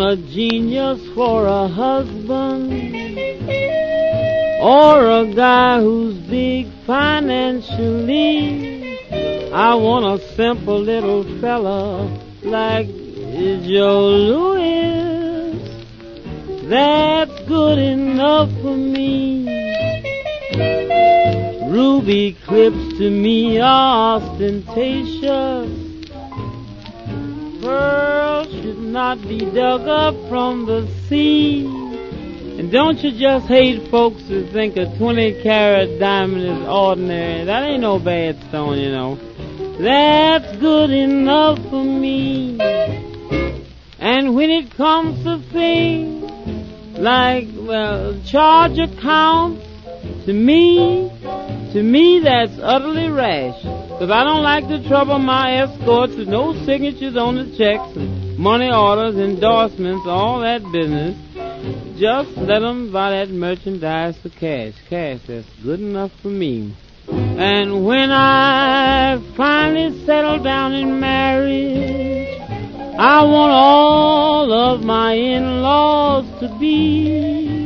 a genius for a husband, or a guy who's big financially. I want a simple little fella like Joe Louis. That's good enough for me. Ruby clips to me are ostentatious. Pearls should not be dug up from the sea. And don't you just hate folks who think a 20-carat diamond is ordinary? That ain't no bad stone, you know. That's good enough for me. And when it comes to things like, well, charge account, to me that's utterly rash. Because I don't like to trouble my escorts with no signatures on the checks, and money orders, endorsements, all that business. Just let them buy that merchandise for cash. Cash, that's good enough for me. And when I finally settle down in marriage, I want all of my in-laws to be